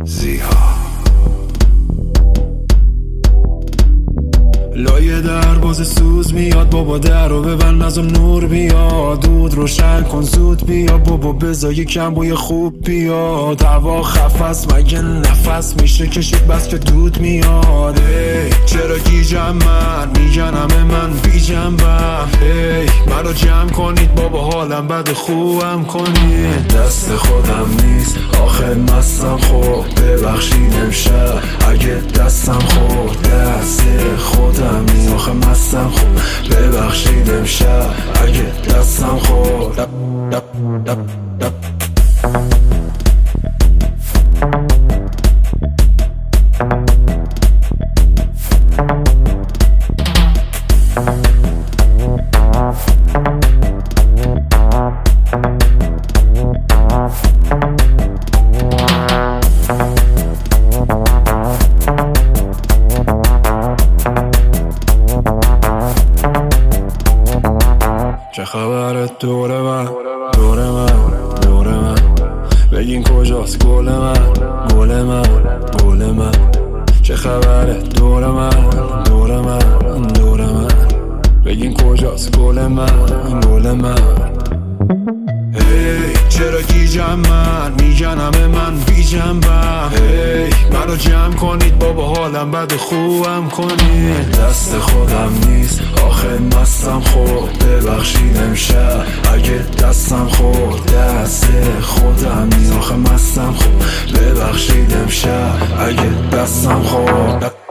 زیها لایه در باز سوز میاد، بابا در رو ببند نزا نور بیاد، دود روشن کن زود بیا بابا بذار یکم بوی خوب بیاد، هوا خفست مگه نفس میشه کشید بس که دود میاد. چرا گیجم من میگن همه من بی جنبم، منو جمع کنید بابا حالم بد خوبم کنید. دست خودم نیست آخه مستم، خب ببخشید امشب اگه دستم خورد، دست خودم نیست آخه مستم، خب ببخشید امشب اگه دستم خورد. چه خبره دور من دور من دور من، بگین کجاست گل من گل من گل من. چه خبره دور من دور من دور من، بگین کجاست گل من گل من. چرا گیجم من میگن همه من بی جنبم، منو جمع کنید بابا حالم بد خوبم کنید. دست خودم نیست آخه مستم، خب ببخشید امشب اگه دستم خورد، دست خودم نیست آخه مستم، خب ببخشید امشب اگه دستم خورد.